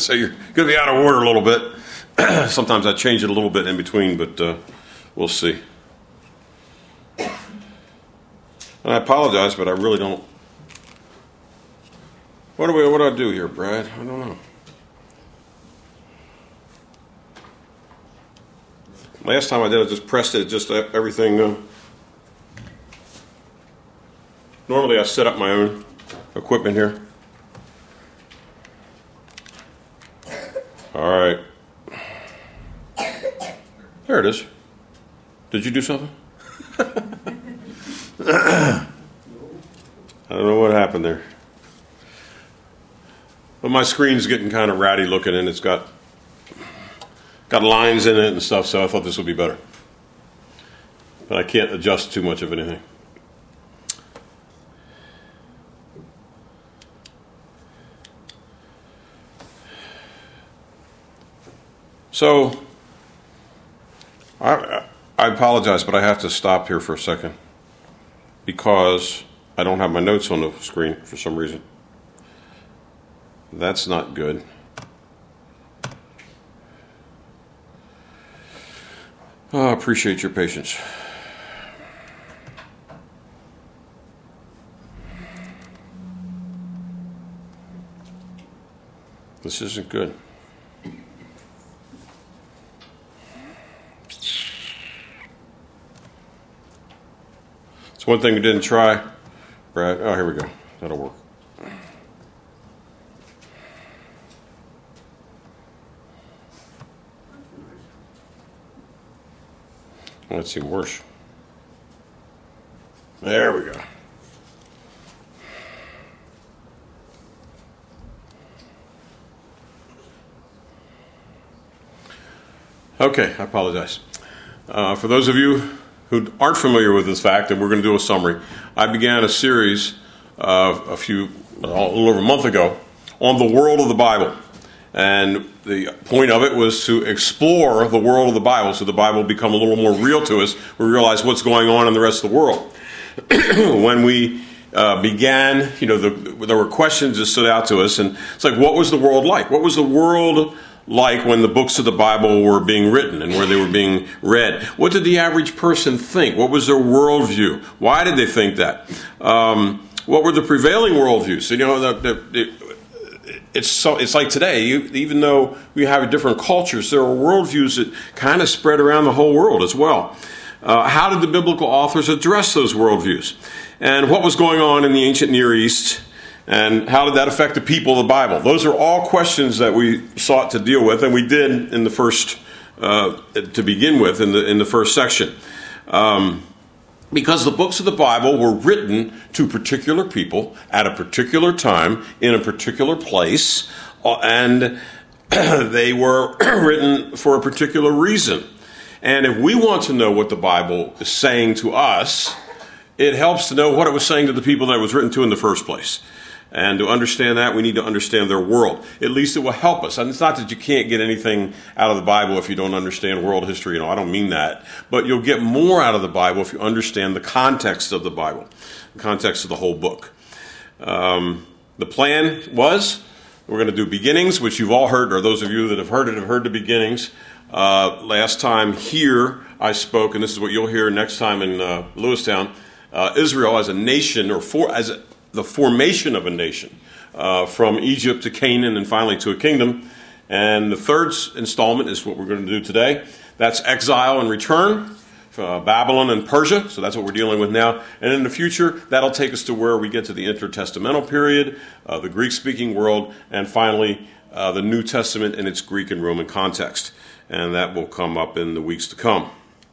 So you're going to be out of order a little bit. Sometimes I change it a little bit in between, but we'll see. And I apologize, but I really don't. What do I do here, Brad? I don't know. Last time I did, I just pressed it, just everything. Normally I set up my own equipment here. All right. There it is. Did you do something? I don't know what happened there. But my screen's getting kind of ratty looking, and it's got lines in it and stuff, so I thought this would be better. But I can't adjust too much of anything. So, I apologize, but I have to stop here for a second because I don't have my notes on the screen for some reason. That's not good. I appreciate your patience. This isn't good. It's one thing we didn't try, Brad. Oh, here we go. That'll work. Well, that seemed worse. There we go. Okay, I apologize. For those of you who aren't familiar with this fact, and we're going to do a summary, I began a series a little over a month ago on the world of the Bible. And the point of it was to explore the world of the Bible so the Bible will become a little more real to us. We realize what's going on in the rest of the world. When we began, there were questions that stood out to us. And it's like, what was the world like? What was the world like when the books of the Bible were being written and where they were being read? What did the average person think? What was their worldview? Why did they think that? What were the prevailing worldviews? So, it's like today, even though we have different cultures, there are worldviews that kind of spread around the whole world as well. How did the biblical authors address those worldviews? And what was going on in the ancient Near East? And how did that affect the people of the Bible? Those are all questions that we sought to deal with, and we did in the first, to begin with, in the first section. Because the books of the Bible were written to particular people at a particular time in a particular place, and they were written for a particular reason. And if we want to know what the Bible is saying to us, it helps to know what it was saying to the people that it was written to in the first place. And to understand that, we need to understand their world. At least it will help us. And it's not that you can't get anything out of the Bible if you don't understand world history. I don't mean that. But you'll get more out of the Bible if you understand the context of the Bible, the context of the whole book. The plan was, we're going to do beginnings, which you've all heard, or those of you that have heard it have heard the beginnings. Last time here I spoke, and this is what you'll hear next time in Lewistown, Israel as a nation, the formation of a nation, from Egypt to Canaan and finally to a kingdom. And the third installment is what we're going to do today. That's exile and return, Babylon and Persia. So that's what we're dealing with now. And in the future, that'll take us to where we get to the intertestamental period, the Greek-speaking world, and finally the New Testament in its Greek and Roman context. And that will come up in the weeks to come.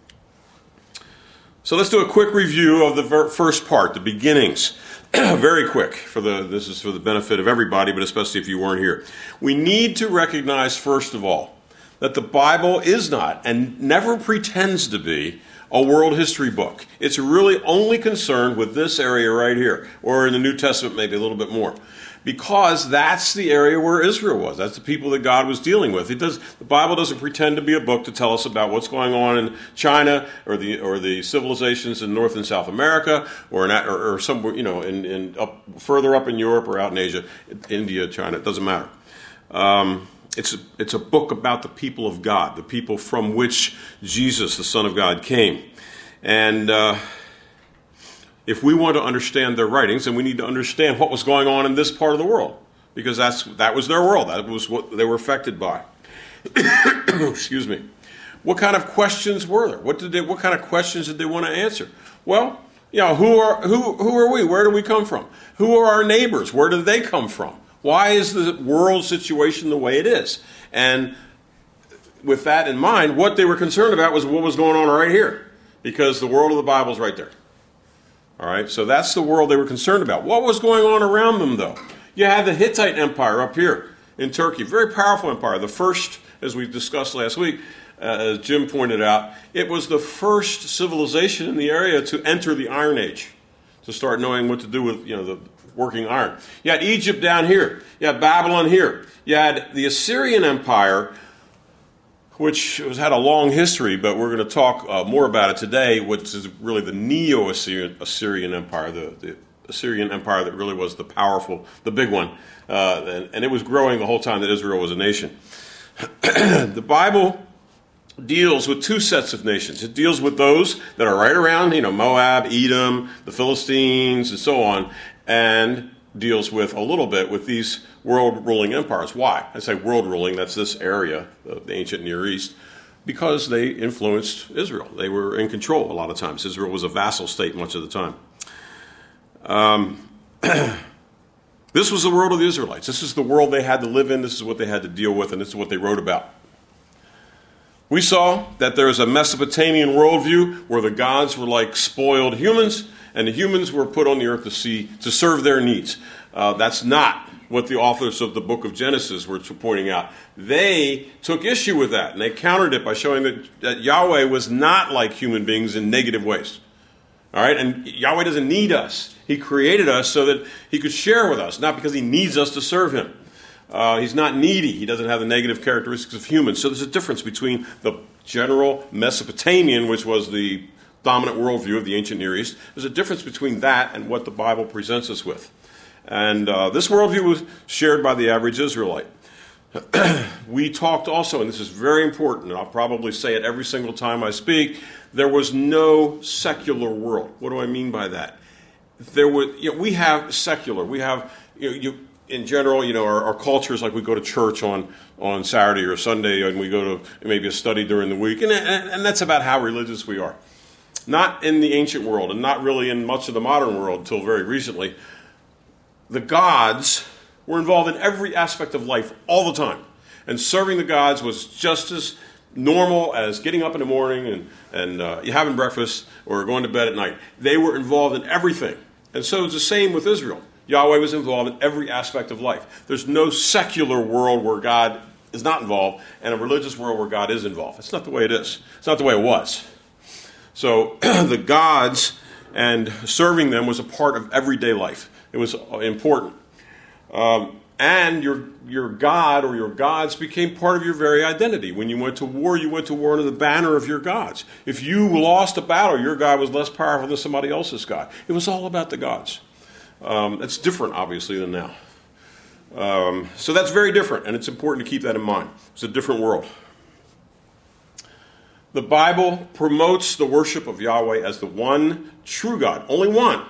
So let's do a quick review of the first part, the beginnings. Very quick. This is for the benefit of everybody, but especially if you weren't here. We need to recognize, first of all, that the Bible is not and never pretends to be a world history book. It's really only concerned with this area right here, or in the New Testament maybe a little bit more, because that's the area where Israel was. That's the people that God was dealing with. The Bible doesn't pretend to be a book to tell us about what's going on in China or the civilizations in North and South America or somewhere, further up in Europe or out in Asia, India, China. It doesn't matter. it's a book about the people of God, the people from which Jesus, the Son of God, came. And if we want to understand their writings, then we need to understand what was going on in this part of the world, because that was their world. That was what they were affected by. Excuse me. What kind of questions were there? What kind of questions did they want to answer? Well, who are we? Where do we come from? Who are our neighbors? Where do they come from? Why is the world situation the way it is? And with that in mind, what they were concerned about was what was going on right here, because the world of the Bible is right there. All right, so that's the world they were concerned about. What was going on around them, though? You had the Hittite Empire up here in Turkey, very powerful empire. The first, as we discussed last week, as Jim pointed out, it was the first civilization in the area to enter the Iron Age, to start knowing what to do with the working iron. You had Egypt down here. You had Babylon here. You had the Assyrian Empire, which had a long history, but we're going to talk more about it today, which is really the Neo-Assyrian Empire, the Assyrian Empire that really was the powerful, the big one. And it was growing the whole time that Israel was a nation. The Bible deals with two sets of nations. It deals with those that are right around, Moab, Edom, the Philistines, and so on, and deals with a little bit with these world-ruling empires. Why? I say world-ruling, that's this area of the ancient Near East, because they influenced Israel. They were in control a lot of times. Israel was a vassal state much of the time. This was the world of the Israelites. This is the world they had to live in. This is what they had to deal with, and this is what they wrote about. We saw that there is a Mesopotamian worldview where the gods were like spoiled humans, and the humans were put on the earth to serve their needs. That's not what the authors of the book of Genesis were pointing out. They took issue with that, and they countered it by showing that Yahweh was not like human beings in negative ways. All right, and Yahweh doesn't need us. He created us so that he could share with us, not because he needs us to serve him. He's not needy. He doesn't have the negative characteristics of humans. So there's a difference between the general Mesopotamian, which was the dominant worldview of the ancient Near East. There's a difference between that and what the Bible presents us with. And this worldview was shared by the average Israelite. We talked also, and this is very important, and I'll probably say it every single time I speak, there was no secular world. What do I mean by that? We have secular. We have, in general, our culture is like we go to church on Saturday or Sunday, and we go to maybe a study during the week, and that's about how religious we are. Not in the ancient world, and not really in much of the modern world until very recently. The gods were involved in every aspect of life all the time, and serving the gods was just as normal as getting up in the morning and having breakfast or going to bed at night. They were involved in everything, and so it's the same with Israel. Yahweh was involved in every aspect of life. There's no secular world where God is not involved and a religious world where God is involved. It's not the way it is. It's not the way it was. So the gods and serving them was a part of everyday life. It was important. And your God or your gods became part of your very identity. When you went to war under the banner of your gods. If you lost a battle, your God was less powerful than somebody else's God. It was all about the gods. It's different, obviously, than now. So that's very different, and it's important to keep that in mind. It's a different world. The Bible promotes the worship of Yahweh as the one true God, only one,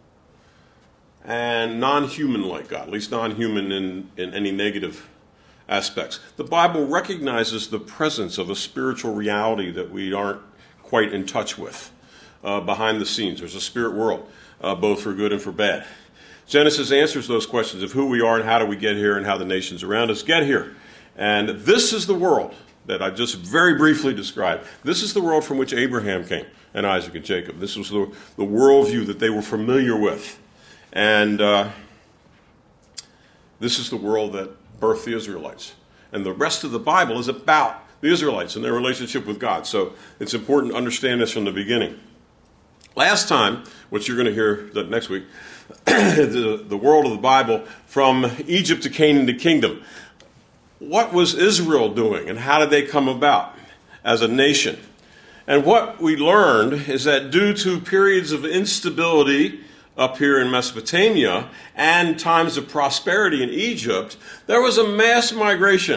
and non-human-like God, at least non-human in any negative aspects. The Bible recognizes the presence of a spiritual reality that we aren't quite in touch with behind the scenes. There's a spirit world, both for good and for bad. Genesis answers those questions of who we are and how do we get here and how the nations around us get here. And this is the world that I just very briefly described. This is the world from which Abraham came, and Isaac and Jacob. This was the worldview that they were familiar with. And this is the world that birthed the Israelites. And the rest of the Bible is about the Israelites and their relationship with God. So it's important to understand this from the beginning. Last time, which you're going to hear next week, the world of the Bible, from Egypt to Canaan to kingdom. What was Israel doing and how did they come about as a nation? And what we learned is that due to periods of instability up here in Mesopotamia and times of prosperity in Egypt, there was a mass migration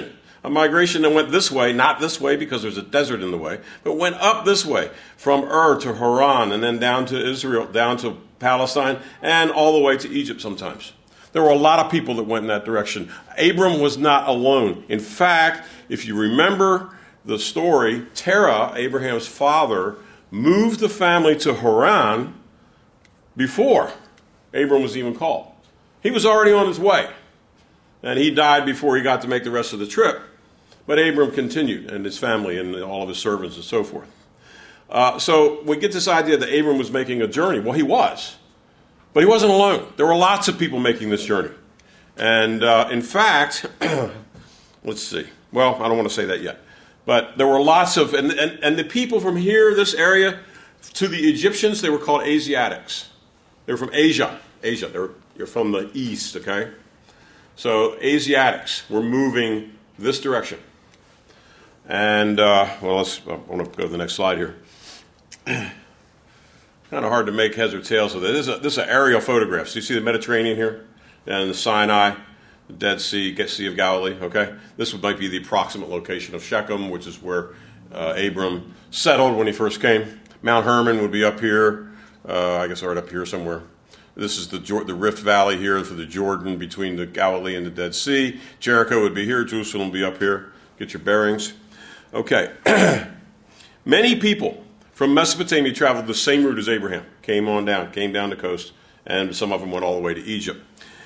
a migration that went this way, not this way because there's a desert in the way, but went up this way from Ur to Haran and then down to Israel, down to Palestine, and all the way to Egypt sometimes. There were a lot of people that went in that direction. Abram was not alone. In fact, if you remember the story, Terah, Abraham's father, moved the family to Haran before Abram was even called. He was already on his way, and he died before he got to make the rest of the trip. But Abram continued, and his family, and all of his servants, and so forth. So we get this idea that Abram was making a journey. Well, he was, but he wasn't alone. There were lots of people making this journey. And in fact, let's see. Well, I don't want to say that yet. But there were lots of, and the people from here, this area, to the Egyptians, they were called Asiatics. They were from Asia. You're from the east, okay? So Asiatics were moving this direction. And, I want to go to the next slide here. Kind of hard to make heads or tails of this. This is an aerial photograph. So you see the Mediterranean here? And the Sinai, the Dead Sea, Sea of Galilee, okay? This might be the approximate location of Shechem, which is where Abram settled when he first came. Mount Hermon would be up here, I guess right up here somewhere. This is the Rift Valley here for the Jordan between the Galilee and the Dead Sea. Jericho would be here. Jerusalem would be up here. Get your bearings. Okay. Many people from Mesopotamia traveled the same route as Abraham. Came down the coast, and some of them went all the way to Egypt.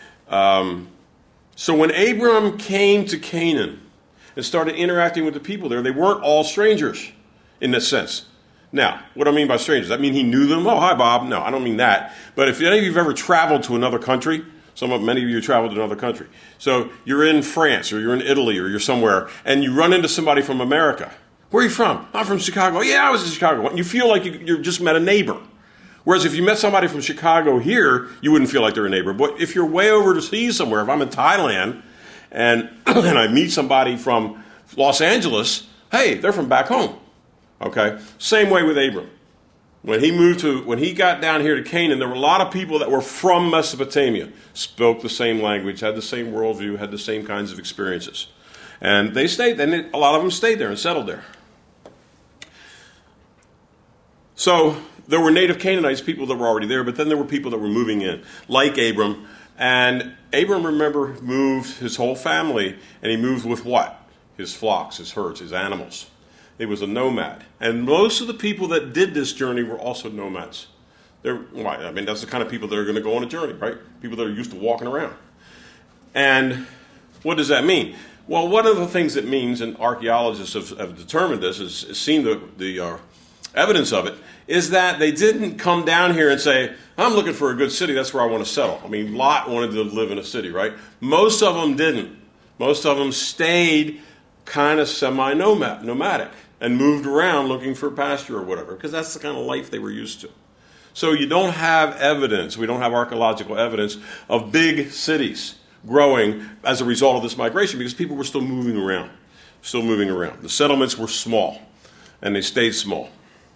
So when Abram came to Canaan and started interacting with the people there, they weren't all strangers in this sense. Now, what do I mean by strangers? I mean he knew them. Oh, hi, Bob. No, I don't mean that. But if any of you have ever traveled to another country, many of you traveled to another country. So you're in France or you're in Italy or you're somewhere, and you run into somebody from America. Where are you from? I'm from Chicago. Yeah, I was in Chicago. And you feel like you just met a neighbor. Whereas if you met somebody from Chicago here, you wouldn't feel like they're a neighbor. But if you're way over to sea somewhere, if I'm in Thailand and I meet somebody from Los Angeles, hey, they're from back home. Okay? Same way with Abram. When he got down here to Canaan, there were a lot of people that were from Mesopotamia, spoke the same language, had the same worldview, had the same kinds of experiences. And they stayed, and a lot of them stayed there and settled there. So there were native Canaanites, people that were already there, but then there were people that were moving in, like Abram. And Abram, remember, moved his whole family, and he moved with what? His flocks, his herds, his animals. He was a nomad. And most of the people that did this journey were also nomads. That's the kind of people that are going to go on a journey, right? People that are used to walking around. And what does that mean? Well, one of the things it means, and archaeologists have determined this, has seen the evidence of it, is that they didn't come down here and say, I'm looking for a good city, that's where I want to settle. I mean, Lot wanted to live in a city, right? Most of them didn't. Most of them stayed kind of semi-nomadic and moved around looking for pasture or whatever, because that's the kind of life they were used to. So you don't have evidence, we don't have archaeological evidence of big cities growing as a result of this migration, because people were still moving around. The settlements were small, and they stayed small.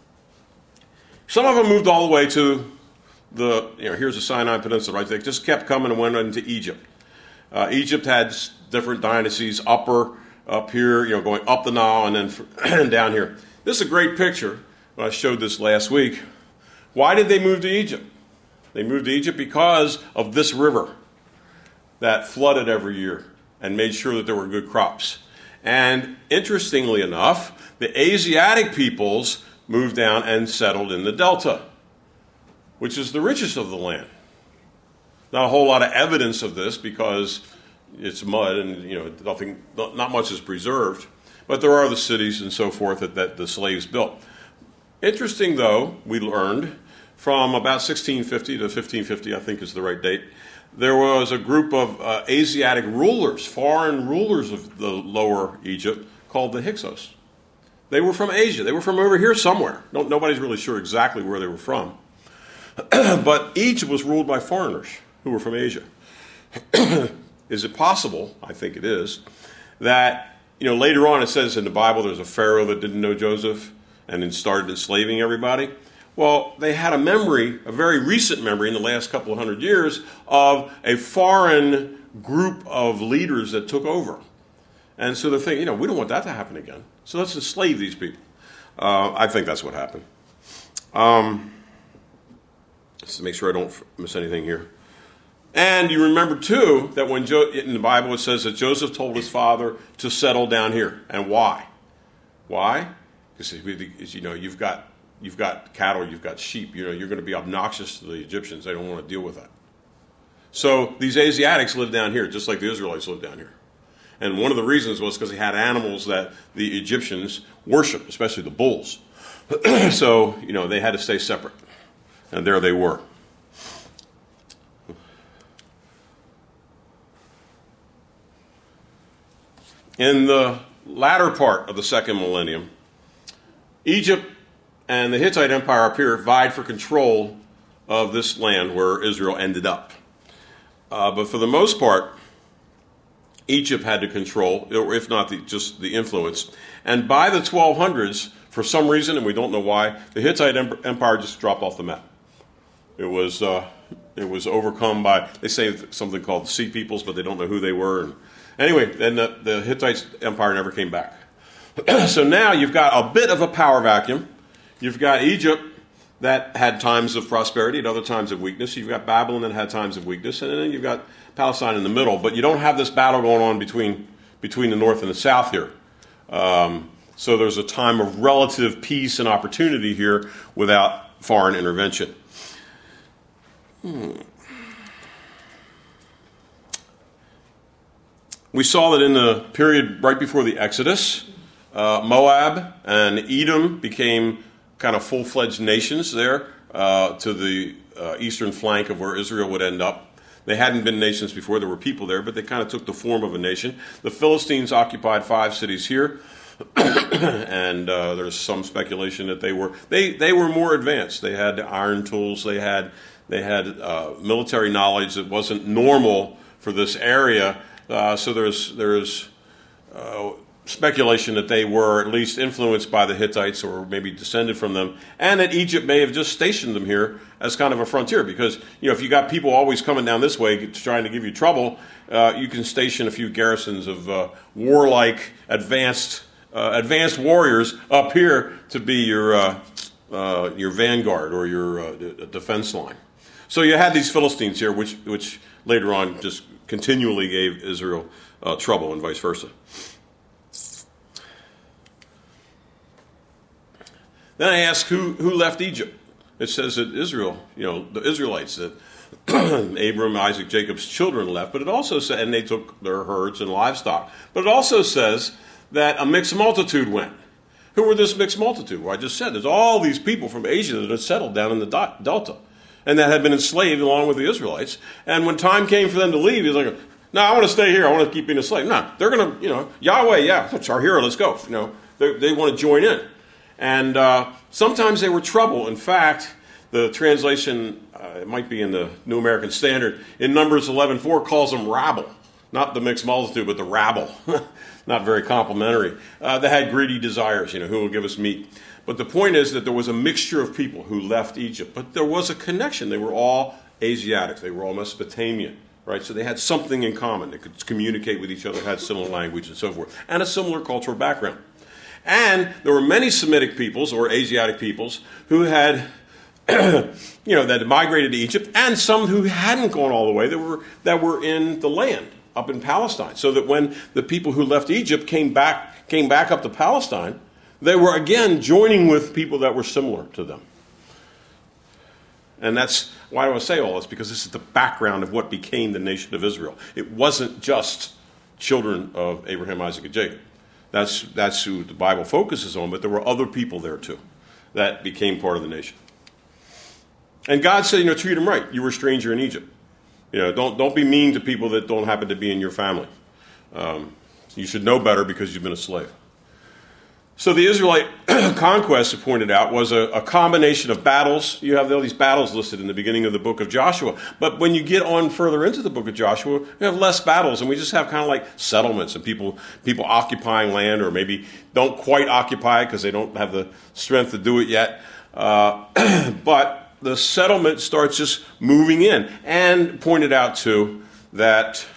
Some of them moved all the way to here's the Sinai Peninsula, right? They just kept coming and went into Egypt. Egypt had different dynasties, up here, going up the Nile and then down here. This is a great picture. I showed this last week. Why did they move to Egypt? They moved to Egypt because of this river that flooded every year and made sure that there were good crops. And interestingly enough, the Asiatic peoples moved down and settled in the delta, which is the richest of the land. Not a whole lot of evidence of this because it's mud and not much is preserved, but there are the cities and so forth that the slaves built. Interesting, though, we learned from about 1650 to 1550, I think is the right date, there was a group of Asiatic rulers, foreign rulers of the lower Egypt, called the Hyksos. They were from Asia. They were from over here somewhere. Nobody's really sure exactly where they were from. But Egypt was ruled by foreigners who were from Asia. Is it possible, I think it is, that later on it says in the Bible there's a Pharaoh that didn't know Joseph and then started enslaving everybody? Well, they had a very recent memory in the last couple of 100 years of a foreign group of leaders that took over. And so they're thinking, we don't want that to happen again. So let's enslave these people. I think that's what happened. Just to make sure I don't miss anything here. And you remember, too, that when in the Bible it says that Joseph told his father to settle down here. And why? Why? Because you've got cattle, you've got sheep. You're going to be obnoxious to the Egyptians. They don't want to deal with that. So these Asiatics lived down here, just like the Israelites lived down here. And one of the reasons was because they had animals that the Egyptians worshiped, especially the bulls. So, they had to stay separate. And there they were. In the latter part of the second millennium, Egypt and the Hittite Empire up here vied for control of this land where Israel ended up. But for the most part, Egypt had to control, or if not just the influence. And by the 1200s, for some reason, and we don't know why, the Hittite Empire just dropped off the map. It was overcome by, they say something called the Sea Peoples, but they don't know who they were. And anyway, then the Hittite Empire never came back. So now you've got a bit of a power vacuum. You've got Egypt that had times of prosperity and other times of weakness. You've got Babylon that had times of weakness. And then you've got Palestine in the middle. But you don't have this battle going on between the north and the south here. So there's a time of relative peace and opportunity here without foreign intervention. We saw that in the period right before the Exodus, Moab and Edom became kind of full-fledged nations there to the eastern flank of where Israel would end up. They hadn't been nations before. There were people there, but they kind of took the form of a nation. The Philistines occupied 5 cities here, and there's some speculation that they were more advanced. They had iron tools. They had military knowledge that wasn't normal for this area. So there's speculation that they were at least influenced by the Hittites or maybe descended from them, and that Egypt may have just stationed them here as kind of a frontier. Because if you got people always coming down this way trying to give you trouble, you can station a few garrisons of warlike, advanced warriors up here to be your vanguard or your defense line. So you had these Philistines here, which later on just continually gave Israel trouble, and vice versa. Then I ask who left Egypt. It says that Israel, the Israelites, that Abram, Isaac, Jacob's children left, but it also said, and they took their herds and livestock. But it also says that a mixed multitude went. Who were this mixed multitude? Well, I just said there's all these people from Asia that had settled down in the Delta, and that had been enslaved along with the Israelites. And when time came for them to leave, he's like, no, I want to stay here. I want to keep being a slave. No, they're going to, Yahweh, yeah, it's our hero, let's go. They want to join in. And sometimes they were trouble. In fact, the translation, it might be in the New American Standard, in Numbers 11:4 calls them rabble. Not the mixed multitude, but the rabble. Not very complimentary. They had greedy desires, who will give us meat. But the point is that there was a mixture of people who left Egypt. But there was a connection. They were all Asiatics. They were all Mesopotamian. Right? So they had something in common. They could communicate with each other, had similar language and so forth, and a similar cultural background. And there were many Semitic peoples or Asiatic peoples who had, that had migrated to Egypt, and some who hadn't gone all the way that were in the land up in Palestine. So that when the people who left Egypt came back up to Palestine, they were again joining with people that were similar to them. And that's why I want to say all this, because this is the background of what became the nation of Israel. It wasn't just children of Abraham, Isaac, and Jacob. That's who the Bible focuses on, but there were other people there too that became part of the nation. And God said, treat them right. You were a stranger in Egypt. Don't be mean to people that don't happen to be in your family. You should know better because you've been a slave. So the Israelite conquest, it pointed out, was a combination of battles. You have all these battles listed in the beginning of the book of Joshua. But when you get on further into the book of Joshua, you have less battles, and we just have kind of like settlements and people occupying land, or maybe don't quite occupy because they don't have the strength to do it yet. But the settlement starts just moving in, and pointed out too that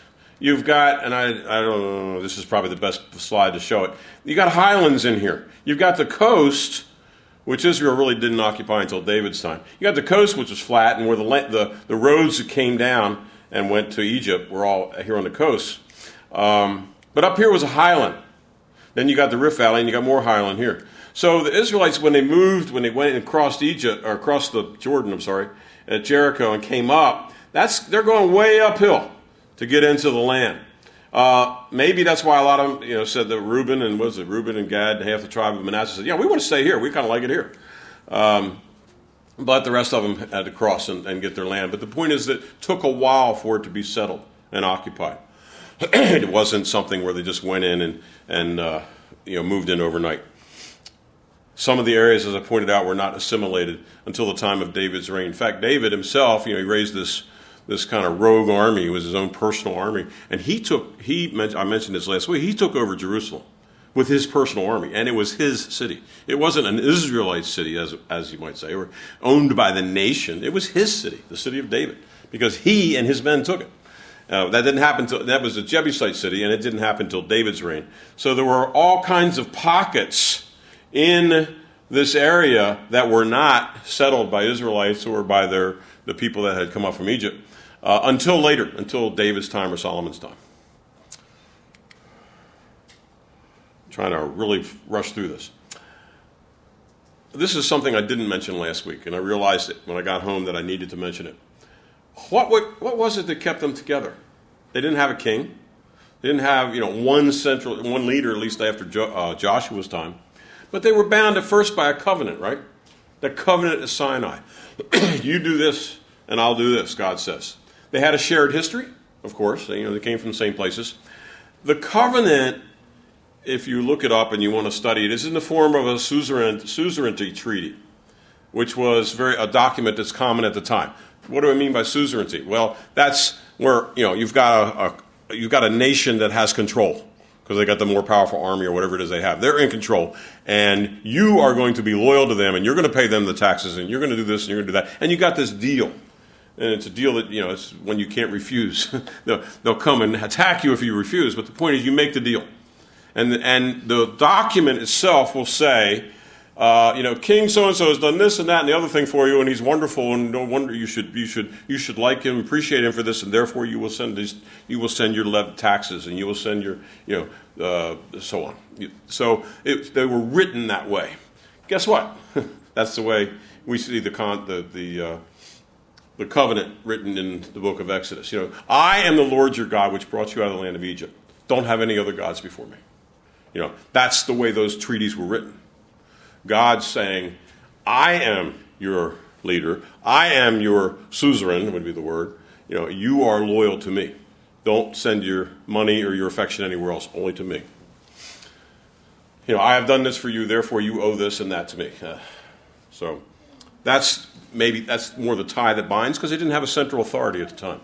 you've got, and I don't know, this is probably the best slide to show it. You got highlands in here. You've got the coast, which Israel really didn't occupy until David's time. You got the coast, which was flat, and where the roads that came down and went to Egypt were all here on the coast. But up here was a highland. Then you got the Rift Valley, and you got more highland here. So the Israelites, when they went and crossed Egypt, or across the Jordan, at Jericho and came up, they're going way uphill to get into the land. Maybe that's why a lot of them, said that Reuben and Gad, half the tribe of Manasseh said, yeah, we want to stay here. We kind of like it here. But the rest of them had to cross and get their land. But the point is that it took a while for it to be settled and occupied. It wasn't something where they just went in and moved in overnight. Some of the areas, as I pointed out, were not assimilated until the time of David's reign. In fact, David himself, he raised this kind of rogue army. It was his own personal army. And I mentioned this last week, he took over Jerusalem with his personal army. And it was his city. It wasn't an Israelite city, as you might say, or owned by the nation. It was his city, the city of David, because he and his men took it. That didn't happen that was a Jebusite city, and it didn't happen until David's reign. So there were all kinds of pockets in this area that were not settled by Israelites or by the people that had come up from Egypt until later, until David's time or Solomon's time. I'm trying to really rush through this. This is something I didn't mention last week, and I realized it when I got home that I needed to mention it. What was it that kept them together? They didn't have a king. They didn't have one leader, at least after Joshua's time. But they were bound at first by a covenant, right? That covenant at Sinai. You do this, and I'll do this, God says. They had a shared history, of course. They came from the same places. The covenant, if you look it up and you want to study it, is in the form of a suzerainty treaty, which was a document that's common at the time. What do I mean by suzerainty? Well, that's where you've got a nation that has control, because they got the more powerful army or whatever it is they have. They're in control, and you are going to be loyal to them, and you're going to pay them the taxes, and you're going to do this, and you're going to do that. And you got this deal, and it's a deal that, it's when you can't refuse. They'll come and attack you if you refuse, but the point is you make the deal. And the document itself will say, King so-and-so has done this and that and the other thing for you, and he's wonderful, and no wonder you should like him, appreciate him for this, and therefore you will send your taxes, and you will send your, so on. So they were written that way. Guess what? That's the way we see the covenant written in the book of Exodus. I am the Lord your God, which brought you out of the land of Egypt. Don't have any other gods before me. That's the way those treaties were written. God saying, I am your leader. I am your suzerain, would be the word. You are loyal to me. Don't send your money or your affection anywhere else, only to me. I have done this for you, therefore you owe this and that to me. So that's more the tie that binds, because they didn't have a central authority at the time.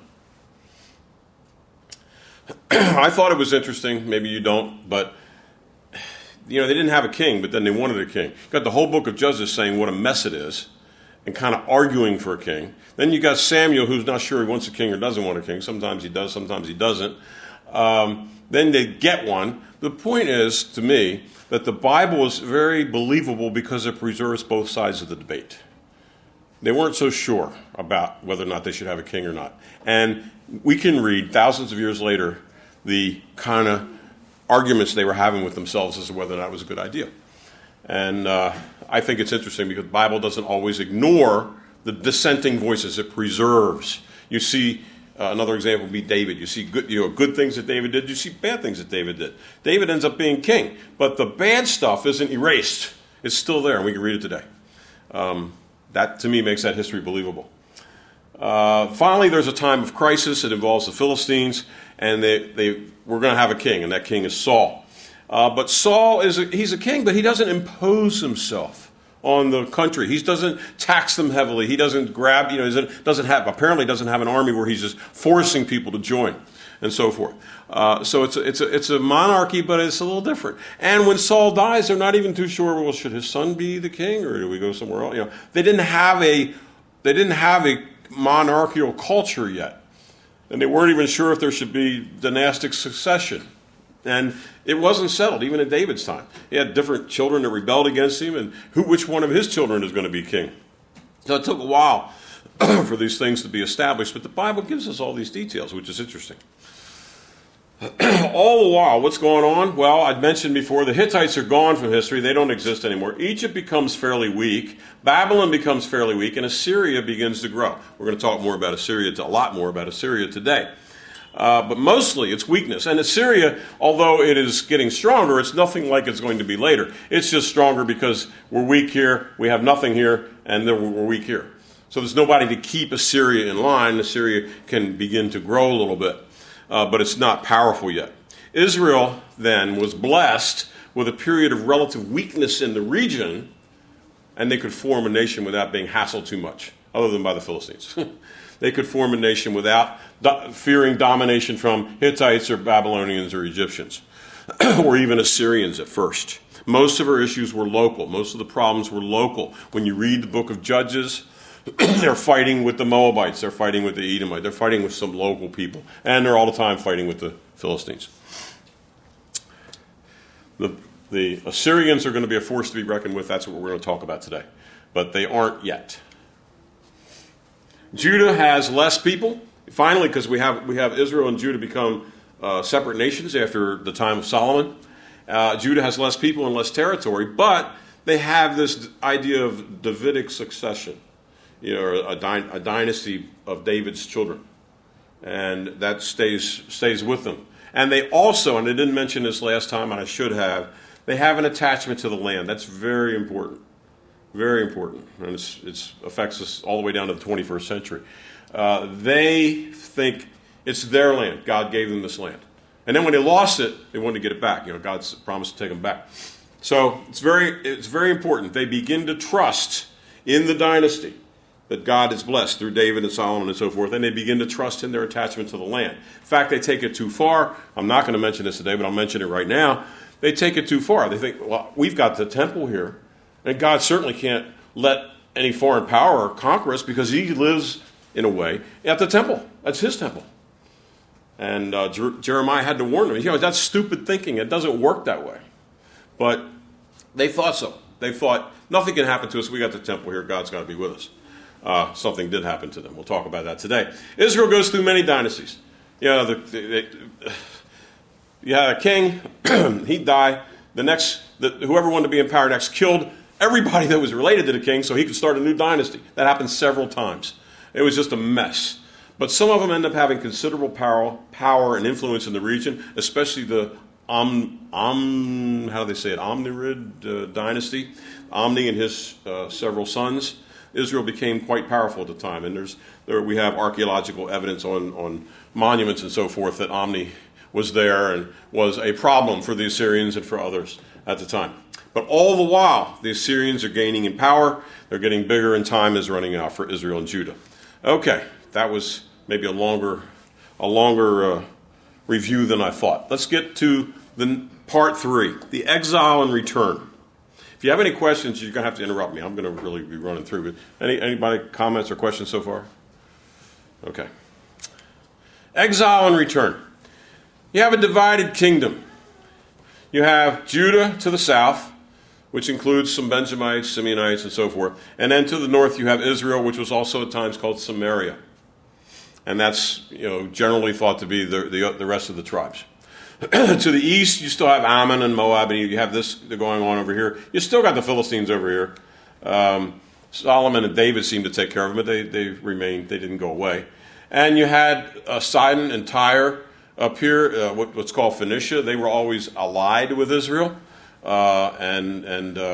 I thought it was interesting, maybe you don't, but they didn't have a king, but then they wanted a king. You got the whole book of Judges saying what a mess it is and kind of arguing for a king. Then you got Samuel, who's not sure he wants a king or doesn't want a king. Sometimes he does, sometimes he doesn't. Then they get one. The point is, to me, that the Bible is very believable because it preserves both sides of the debate. They weren't so sure about whether or not they should have a king or not. And we can read thousands of years later the kind of arguments they were having with themselves as to whether or not it was a good idea. And I think it's interesting because the Bible doesn't always ignore the dissenting voices. It preserves. You see, another example would be David. You see good things that David did. You see bad things that David did. David ends up being king, but the bad stuff isn't erased. It's still there, and we can read it today. That, to me, makes that history believable. Finally, there's a time of crisis. It involves the Philistines, and we're going to have a king, and that king is Saul. But Saul he's a king, but he doesn't impose himself on the country. He doesn't tax them heavily. He doesn't doesn't have an army where he's just forcing people to join, and so forth. So it's a monarchy, but it's a little different. And when Saul dies, they're not even too sure. Well, should his son be the king, or do we go somewhere else? They didn't have a monarchical culture yet. And they weren't even sure if there should be dynastic succession. And it wasn't settled, even in David's time. He had different children that rebelled against him, and which one of his children is going to be king. So it took a while for these things to be established, but the Bible gives us all these details, which is interesting. All the while, what's going on? Well, I'd mentioned before, the Hittites are gone from history. They don't exist anymore. Egypt becomes fairly weak. Babylon becomes fairly weak, and Assyria begins to grow. We're going to talk more about Assyria, a lot more about Assyria today. But mostly it's weakness. And Assyria, although it is getting stronger, it's nothing like it's going to be later. It's just stronger because we're weak here, we have nothing here, and then we're weak here. So there's nobody to keep Assyria in line. Assyria can begin to grow a little bit, but it's not powerful yet. Israel then was blessed with a period of relative weakness in the region, and they could form a nation without being hassled too much, other than by the Philistines. They could form a nation without fearing domination from Hittites or Babylonians or Egyptians, or even Assyrians at first. Most of our issues were local. Most of the problems were local. When you read the book of Judges, they're fighting with the Moabites, they're fighting with the Edomites, they're fighting with some local people, and they're all the time fighting with the Philistines. The Assyrians are going to be a force to be reckoned with. That's what we're going to talk about today. But they aren't yet. Judah has less people. Finally, because we have Israel and Judah become separate nations after the time of Solomon. Judah has less people and less territory, but they have this idea of Davidic succession, a dynasty of David's children, and that stays with them. And they also, and I didn't mention this last time, and I should have, they have an attachment to the land. That's very important. Very important, and it affects us all the way down to the 21st century. They think it's their land. God gave them this land. And then when they lost it, they wanted to get it back. God's promised to take them back. So it's very important. They begin to trust in the dynasty that God is blessed through David and Solomon and so forth, and they begin to trust in their attachment to the land. In fact, they take it too far. I'm not going to mention this today, but I'll mention it right now. They take it too far. They think, well, we've got the temple here. And God certainly can't let any foreign power conquer us because he lives, in a way, at the temple. That's his temple. And Jeremiah had to warn them. That's stupid thinking. It doesn't work that way. But they thought so. They thought, nothing can happen to us. We got the temple here. God's got to be with us. Something did happen to them. We'll talk about that today. Israel goes through many dynasties. You had a king. He'd die. Whoever wanted to be in power next killed everybody that was related to the king so he could start a new dynasty. That happened several times. It was just a mess. But some of them end up having considerable power and influence in the region, especially the Omnirid dynasty. Omni and his several sons. Israel became quite powerful at the time. And we have archaeological evidence on monuments and so forth that Omni was there and was a problem for the Assyrians and for others at the time. But all the while, the Assyrians are gaining in power. They're getting bigger, and time is running out for Israel and Judah. Okay, that was maybe a longer review than I thought. Let's get to the part 3, the exile and return. If you have any questions, you're going to have to interrupt me. I'm going to really be running through. But anybody comments or questions so far? Okay. Exile and return. You have a divided kingdom. You have Judah to the south, which includes some Benjamites, Simeonites, and so forth. And then to the north you have Israel, which was also at times called Samaria. And that's generally thought to be the rest of the tribes. To the east, you still have Ammon and Moab, and you have this going on over here. You still got the Philistines over here. Solomon and David seemed to take care of them, but they remained, they didn't go away. And you had Sidon and Tyre up here, what's called Phoenicia. They were always allied with Israel. And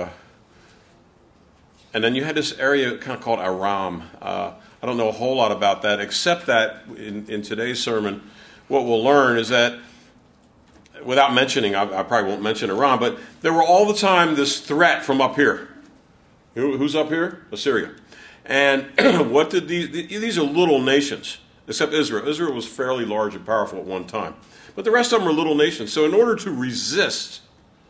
then you had this area kind of called Aram. I don't know a whole lot about that, except that in today's sermon, what we'll learn is that, without mentioning, I probably won't mention Aram, but there were all the time this threat from up here. Who's up here? Assyria. And what did these are little nations, except Israel. Israel was fairly large and powerful at one time. But the rest of them are little nations. So in order to resist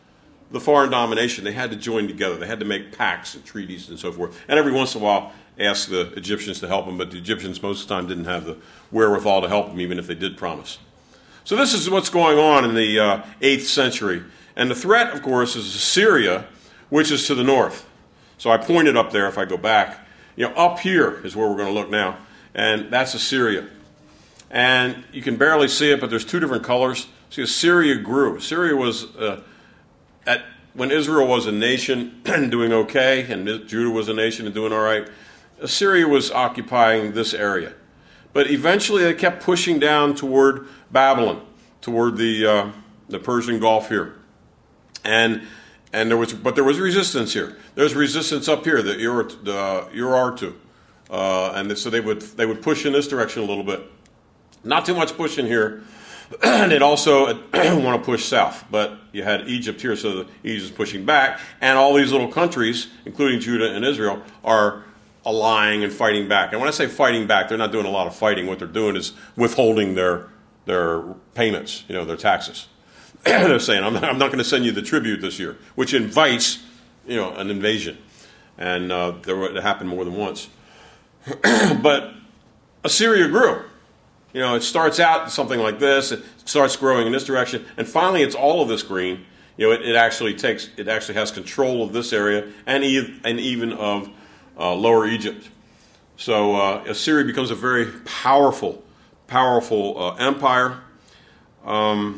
the foreign domination, they had to join together. They had to make pacts and treaties and so forth. And every once in a while, ask the Egyptians to help them, but the Egyptians most of the time didn't have the wherewithal to help them, even if they did promise. So this is what's going on in the 8th century. And the threat, of course, is Assyria, which is to the north. So I pointed up there, if I go back. Up here is where we're going to look now. And that's Assyria. And you can barely see it, but there's two different colors. See, Assyria grew. Assyria was, when Israel was a nation and doing okay, and Judah was a nation and doing all right, Assyria was occupying this area. But eventually they kept pushing down toward Babylon, toward the Persian Gulf here. And there was resistance here. There's resistance up here, the Urartu. And so they would push in this direction a little bit. Not too much push in here. And they'd also want to push south. But you had Egypt here, so Egypt is pushing back. And all these little countries, including Judah and Israel, are allying and fighting back. And when I say fighting back, they're not doing a lot of fighting. What they're doing is withholding their payments, their taxes. They're saying, I'm not going to send you the tribute this year, which invites, an invasion. And it happened more than once. But Assyria grew. It starts out something like this. It starts growing in this direction, and finally, it's all of this green. It actually has control of this area and even of Lower Egypt. So Assyria becomes a very powerful empire. I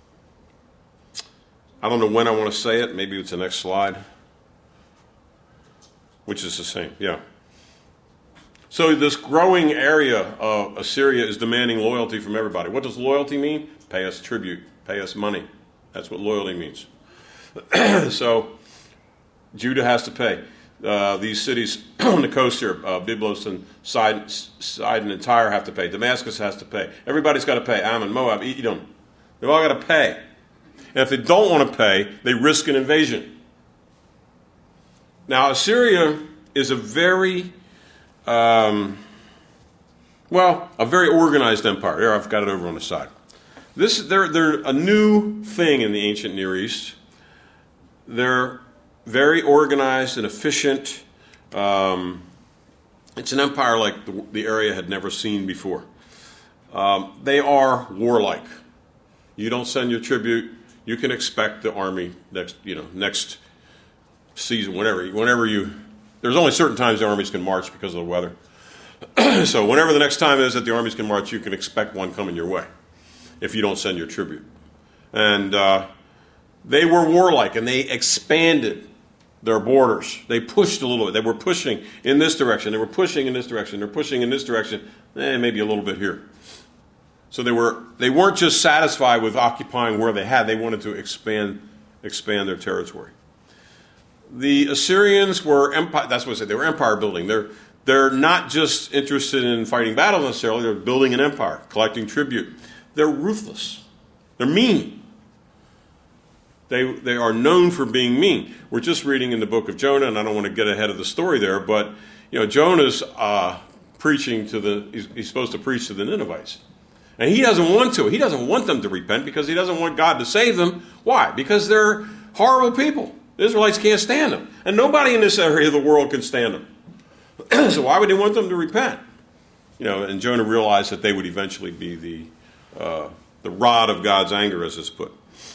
don't know when I want to say it. Maybe it's the next slide, which is the same. Yeah. So this growing area of Assyria is demanding loyalty from everybody. What does loyalty mean? Pay us tribute. Pay us money. That's what loyalty means. So Judah has to pay. These cities on the coast here, Byblos and Sidon and Tyre have to pay. Damascus has to pay. Everybody's got to pay. Ammon, Moab, Edom. They've all got to pay. And if they don't want to pay, they risk an invasion. Now, Assyria is a very organized empire. Here, I've got it over on the side. They're a new thing in the ancient Near East. They're very organized and efficient. It's an empire like the area had never seen before. They are warlike. You don't send your tribute, you can expect the army next season, whenever you. There's only certain times the armies can march because of the weather. So whenever the next time is that the armies can march, you can expect one coming your way if you don't send your tribute. And they were warlike, and they expanded their borders. They pushed a little bit. They were pushing in this direction. They were pushing in this direction. They're pushing in this direction. Maybe a little bit here. So they weren't just satisfied with occupying where they had. They wanted to expand their territory. The Assyrians were empire. That's what I said. They were empire building. They're not just interested in fighting battles necessarily. They're building an empire, collecting tribute. They're ruthless. They're mean. They are known for being mean. We're just reading in the book of Jonah, and I don't want to get ahead of the story there, but Jonah's preaching he's supposed to preach to the Ninevites. And he doesn't want to. He doesn't want them to repent because he doesn't want God to save them. Why? Because they're horrible people. The Israelites can't stand them. And nobody in this area of the world can stand them. So why would he want them to repent? And Jonah realized that they would eventually be the rod of God's anger, as it's put.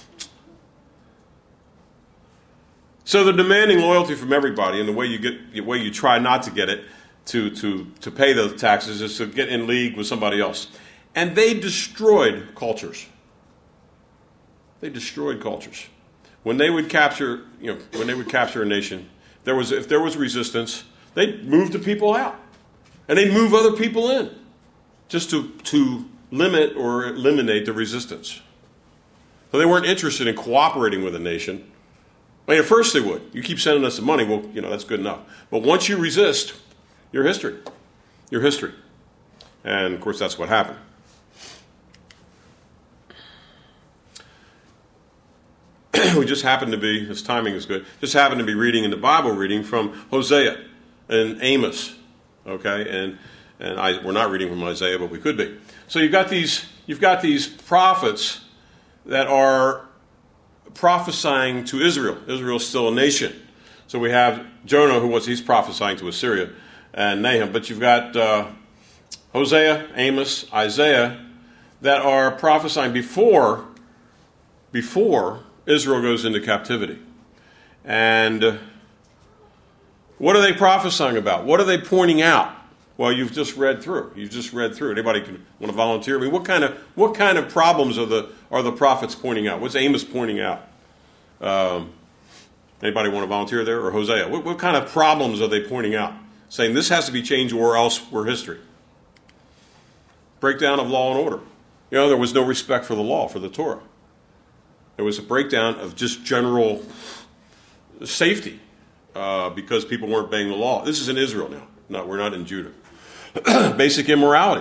So they're demanding loyalty from everybody, and the way you try not to get it to pay the taxes is to get in league with somebody else. And they destroyed cultures. They destroyed cultures. When they would capture a nation, if there was resistance, they'd move the people out, and they'd move other people in, just to limit or eliminate the resistance. So they weren't interested in cooperating with a nation. At first they would. You keep sending us the money, well, that's good enough. But once you resist, you're history. You're history. And, of course, that's what happened. We just happened to be, this timing is good, just happened to be reading in the Bible reading from Hosea and Amos. Okay? And we're not reading from Isaiah, but we could be. So you've got these prophets that are prophesying to Israel. Israel's still a nation. So we have Jonah, he's prophesying to Assyria, and Nahum. But you've got Hosea, Amos, Isaiah, that are prophesying before Israel goes into captivity. And what are they prophesying about? What are they pointing out? Well, you've just read through. Anybody can want to volunteer? I mean, what kind of problems are the prophets pointing out? What's Amos pointing out? Anybody want to volunteer there? Or Hosea? What kind of problems are they pointing out? Saying this has to be changed or else we're history. Breakdown of law and order. There was no respect for the law, for the Torah. There was a breakdown of just general safety because people weren't obeying the law. This is in Israel now. No, we're not in Judah. Basic immorality.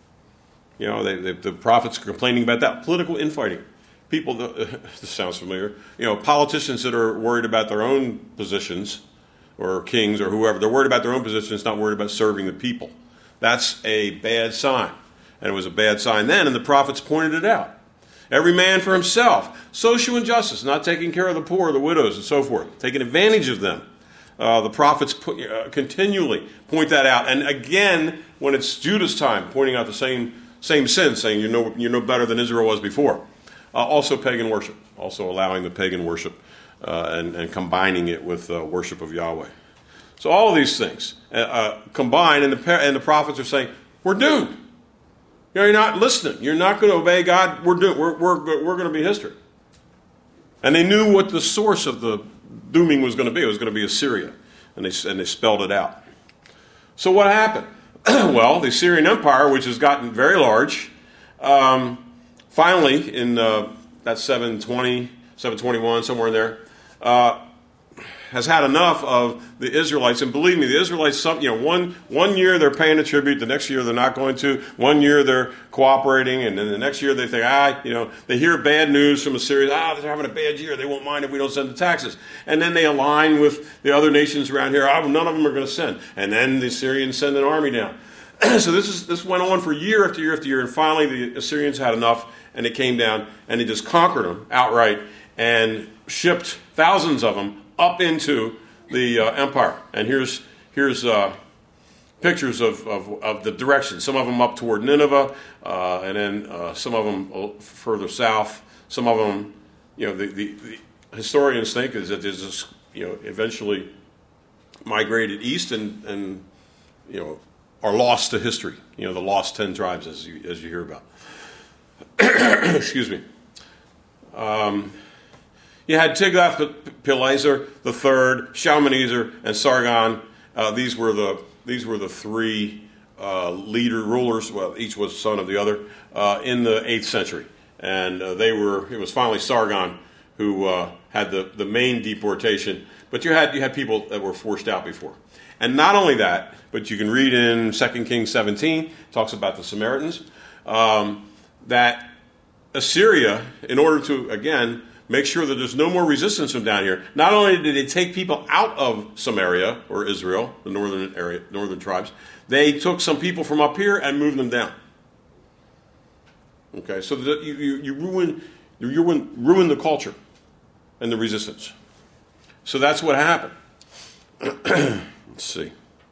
The prophets are complaining about that. Political infighting. People, this sounds familiar, politicians that are worried about their own positions, or kings or whoever, they're worried about their own positions, not worried about serving the people. That's a bad sign. And it was a bad sign then, and the prophets pointed it out. Every man for himself. Social injustice, not taking care of the poor, the widows, and so forth. Taking advantage of them. The prophets continually point that out. And again, when it's Judah's time, pointing out the same sin, saying you're no better than Israel was before. Also pagan worship. Also allowing the pagan worship and combining it with worship of Yahweh. So all of these things combine, and the prophets are saying, we're doomed. You're not listening. You're not going to obey God. We're doomed. We're going to be history. And they knew what the source of the dooming was going to be. It was going to be Assyria. And they spelled it out. So what happened? Well, the Assyrian Empire, which has gotten very large, finally in that 720, 721, somewhere in there, has had enough of the Israelites. And believe me, the Israelites, one year they're paying a tribute, the next year they're not going to. 1 year they're cooperating, and then the next year they think, they hear bad news from Assyria. They're having a bad year. They won't mind if we don't send the taxes. And then they align with the other nations around here. None of them are going to send. And then the Assyrians send an army down. So this went on for year after year after year, and finally the Assyrians had enough, and they came down, and they just conquered them outright and shipped thousands of them up into the empire. And here's pictures of the direction. Some of them up toward Nineveh, and then some of them further south. Some of them, the historians think is that there's this, eventually migrated east and are lost to history. The lost 10 tribes, as you hear about. Excuse me. You had Tiglath-Pileser III, Shalmaneser, and Sargon. These were the three rulers. Well, each was son of the other in the 8th century, and it was finally Sargon who had the main deportation. But you had people that were forced out before, and not only that, but you can read in 2 Kings 17 talks about the Samaritans that Assyria, in order to again make sure that there's no more resistance from down here. Not only did they take people out of Samaria, or Israel, the northern tribes, they took some people from up here and moved them down. Okay, so that you ruin the culture and the resistance. So that's what happened. Let's see.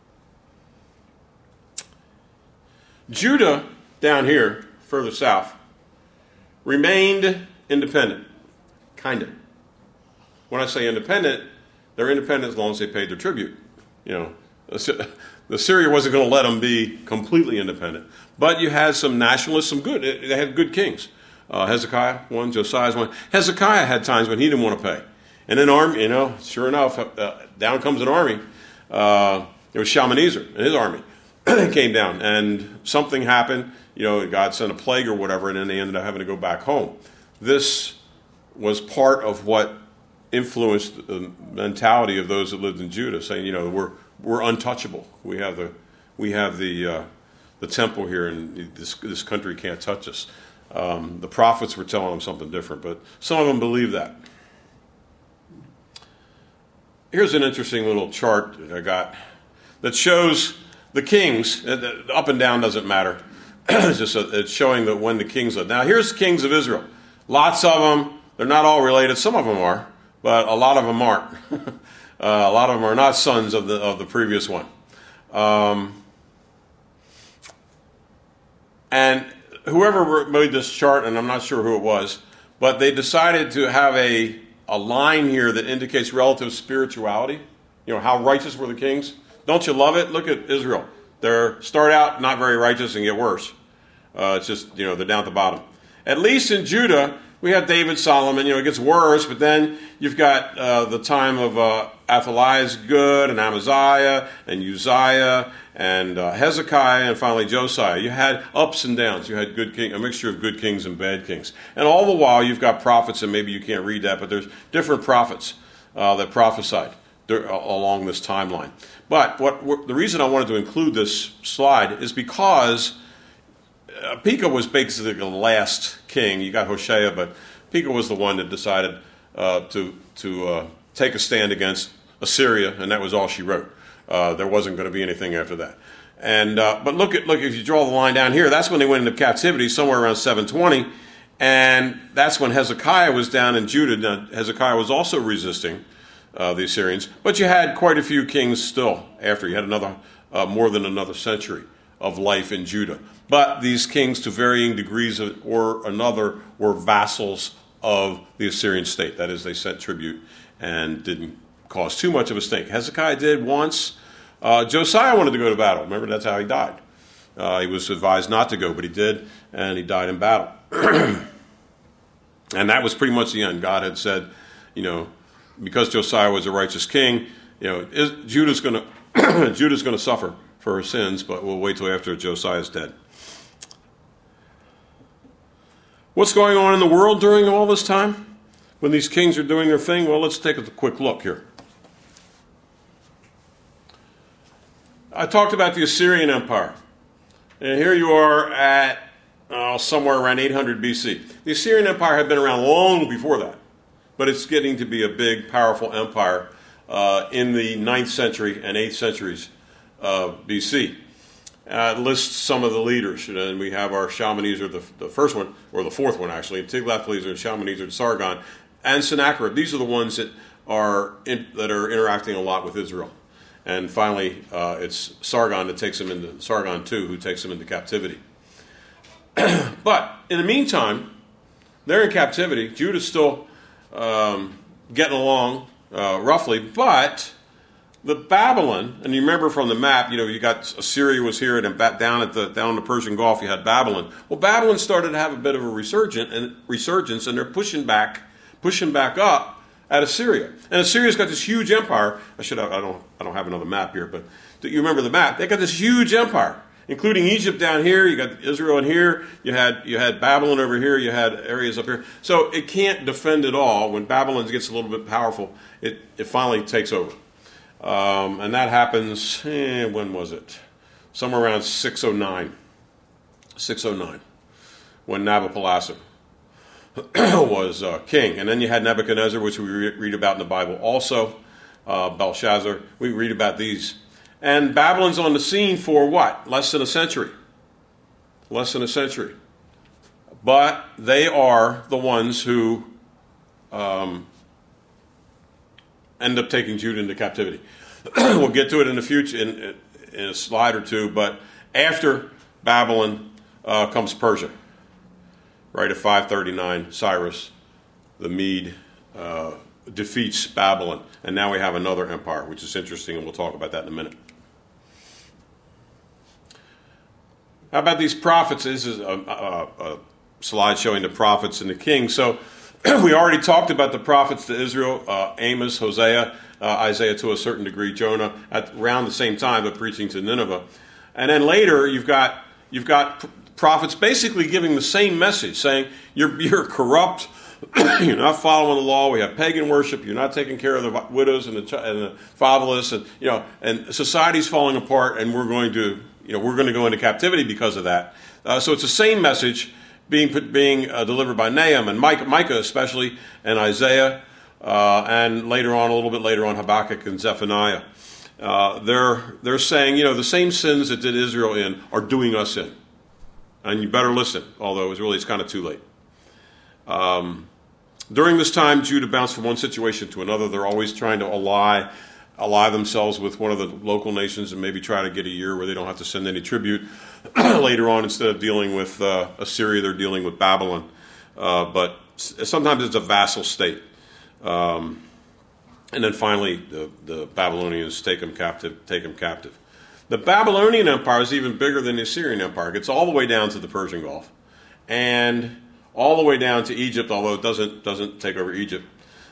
Judah, down here, further south, remained independent. Kind of. When I say independent, they're independent as long as they paid their tribute. Assyria wasn't going to let them be completely independent. But you had some nationalists, they had good kings. Hezekiah one, Josiah's one. Hezekiah had times when he didn't want to pay. And an army, sure enough, down comes an army. It was Shalmaneser and his army came down. And something happened, God sent a plague or whatever, and then they ended up having to go back home. This was part of what influenced the mentality of those that lived in Judah, saying, we're untouchable. We have the temple here, and this country can't touch us. The prophets were telling them something different, but some of them believed that. Here's an interesting little chart that I got that shows the kings. Up and down doesn't matter. It's showing that when the kings lived. Now here's kings of Israel. Lots of them. They're not all related. Some of them are, but a lot of them aren't. A lot of them are not sons of the previous one. And whoever made this chart, and I'm not sure who it was, but they decided to have a line here that indicates relative spirituality. You know, how righteous were the kings? Don't you love it? Look at Israel. They start out not very righteous and get worse. It's just, they're down at the bottom. At least in Judah, we have David, Solomon. It gets worse, but then you've got the time of Athaliah's good, and Amaziah, and Uzziah, and Hezekiah, and finally Josiah. You had ups and downs. You had a mixture of good kings and bad kings. And all the while, you've got prophets, and maybe you can't read that, but there's different prophets that prophesied along this timeline. But the reason I wanted to include this slide is because Pekah was basically the last king. You got Hoshea, but Pekah was the one that decided to take a stand against Assyria, and that was all she wrote. There wasn't going to be anything after that. And but look, if you draw the line down here, that's when they went into captivity, somewhere around 720, and that's when Hezekiah was down in Judah. Now, Hezekiah was also resisting the Assyrians, but you had quite a few kings still after. You had more than another century of life in Judah. But these kings, to varying degrees or another, were vassals of the Assyrian state. That is, they sent tribute and didn't cause too much of a stink. Hezekiah did once. Josiah wanted to go to battle. Remember, that's how he died. He was advised not to go, but he did, and he died in battle. And that was pretty much the end. God had said, because Josiah was a righteous king, Judah's going to suffer for her sins, but we'll wait till after Josiah's dead. What's going on in the world during all this time when these kings are doing their thing? Well, let's take a quick look here. I talked about the Assyrian Empire. And here you are at somewhere around 800 BC. The Assyrian Empire had been around long before that, but it's getting to be a big, powerful empire in the 9th century and 8th centuries BC. It lists some of the leaders, and we have our Shalmaneser, the first one, or the fourth one actually, Tiglath-Pileser, Shalmaneser, Sargon, and Sennacherib. These are the ones that are interacting a lot with Israel. And finally, it's Sargon that takes them into Sargon II, who takes them into captivity. But in the meantime, they're in captivity. Judah's still getting along roughly, but the Babylon, and you remember from the map, you got Assyria was here, and down in the Persian Gulf, you had Babylon. Well, Babylon started to have a bit of a resurgence, and they're pushing back up at Assyria. And Assyria's got this huge empire. I don't have another map here, but you remember the map? They got this huge empire, including Egypt down here. You got Israel in here. You had Babylon over here. You had areas up here. So it can't defend it all. When Babylon gets a little bit powerful, it finally takes over. And that happens, when was it? Somewhere around 609. 609, when Nabopolassar was king. And then you had Nebuchadnezzar, which we read about in the Bible also. Belshazzar, we read about these. And Babylon's on the scene for what? Less than a century. Less than a century. But they are the ones who end up taking Judah into captivity. We'll get to it in the future, in a slide or two, but after Babylon comes Persia. Right at 539, Cyrus, the Mede, defeats Babylon, and now we have another empire, which is interesting, and we'll talk about that in a minute. How about these prophets? This is a slide showing the prophets and the kings. So we already talked about the prophets to Israel, Amos, Hosea, Isaiah to a certain degree, Jonah, at around the same time, but preaching to Nineveh. And then later, you've got prophets basically giving the same message, saying you're corrupt, you're not following the law. We have pagan worship. You're not taking care of the widows and the fatherless, and society's falling apart. And we're going to go into captivity because of that. So it's the same message being delivered by Nahum and Micah especially, and Isaiah, and a little bit later on, Habakkuk and Zephaniah. They're saying, the same sins that did Israel in are doing us in. And you better listen, although it's kind of too late. During this time, Judah bounced from one situation to another. They're always trying to ally themselves with one of the local nations and maybe try to get a year where they don't have to send any tribute. Later on, instead of dealing with Assyria, they're dealing with Babylon. But sometimes it's a vassal state. And then finally, the Babylonians take them captive. The Babylonian Empire is even bigger than the Assyrian Empire. It gets all the way down to the Persian Gulf and all the way down to Egypt, although it doesn't take over Egypt.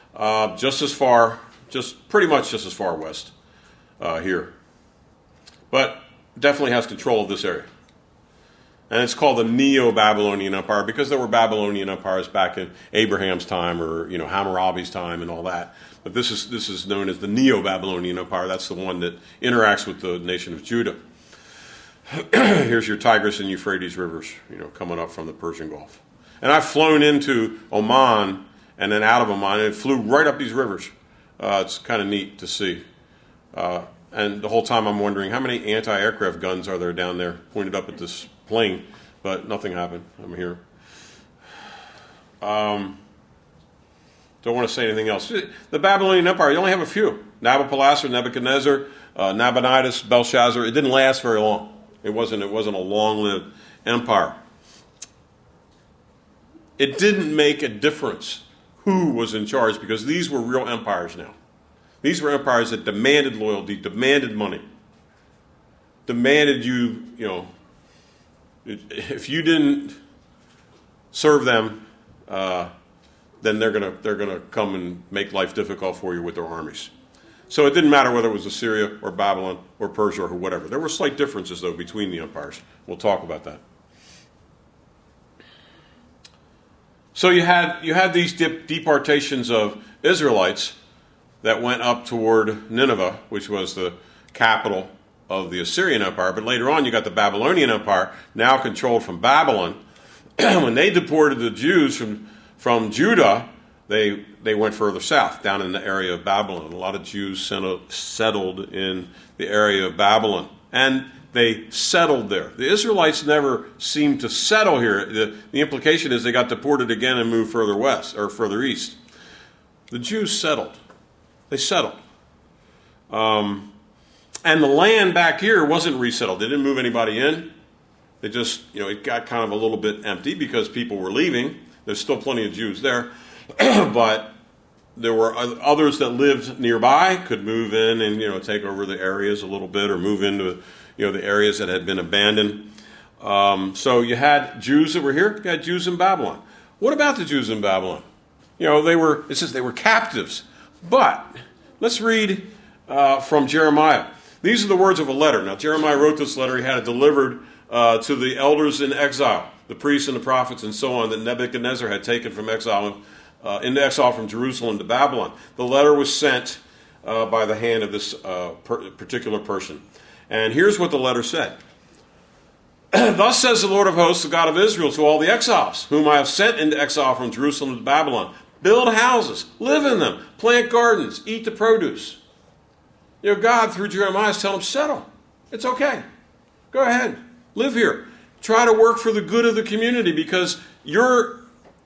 Pretty much just as far west here. But definitely has control of this area. And it's called the Neo-Babylonian Empire because there were Babylonian empires back in Abraham's time or Hammurabi's time and all that. But this is known as the Neo-Babylonian Empire. That's the one that interacts with the nation of Judah. Here's your Tigris and Euphrates rivers, coming up from the Persian Gulf. And I've flown into Oman and then out of Oman, and it flew right up these rivers. It's kind of neat to see. And the whole time I'm wondering, how many anti-aircraft guns are there down there pointed up at this plane? But nothing happened. I'm here. Don't want to say anything else. The Babylonian Empire, you only have a few. Nabopolassar, Nebuchadnezzar, Nabonidus, Belshazzar. It didn't last very long. It wasn't a long-lived empire. It didn't make a difference who was in charge because these were real empires now. These were empires that demanded loyalty, demanded money, demanded if you didn't serve them, then they're gonna come and make life difficult for you with their armies. So it didn't matter whether it was Assyria or Babylon or Persia or whatever. There were slight differences though between the empires. We'll talk about that. So you had these deportations of Israelites that went up toward Nineveh, which was the capital of the Assyrian Empire. But later on, you got the Babylonian Empire, now controlled from Babylon. When they deported the Jews from Judah, they went further south, down in the area of Babylon. A lot of Jews settled in the area of Babylon. And they settled there. The Israelites never seemed to settle here. The implication is they got deported again and moved further west or further east. The Jews settled. They settled. And the land back here wasn't resettled. They didn't move anybody in. They just, it got kind of a little bit empty because people were leaving. There's still plenty of Jews there. But there were others that lived nearby, could move in and, take over the areas a little bit or move into, the areas that had been abandoned. So you had Jews that were here. You had Jews in Babylon. What about the Jews in Babylon? It says they were captives. But let's read from Jeremiah. These are the words of a letter. Now, Jeremiah wrote this letter. He had it delivered to the elders in exile, the priests and the prophets and so on, that Nebuchadnezzar had taken from exile, into exile from Jerusalem to Babylon. The letter was sent by the hand of this particular person. And here's what the letter said. Thus says the Lord of hosts, the God of Israel, to all the exiles, whom I have sent into exile from Jerusalem to Babylon. Build houses, live in them, plant gardens, eat the produce. God, through Jeremiah, is telling them, settle. It's okay. Go ahead. Live here. Try to work for the good of the community because your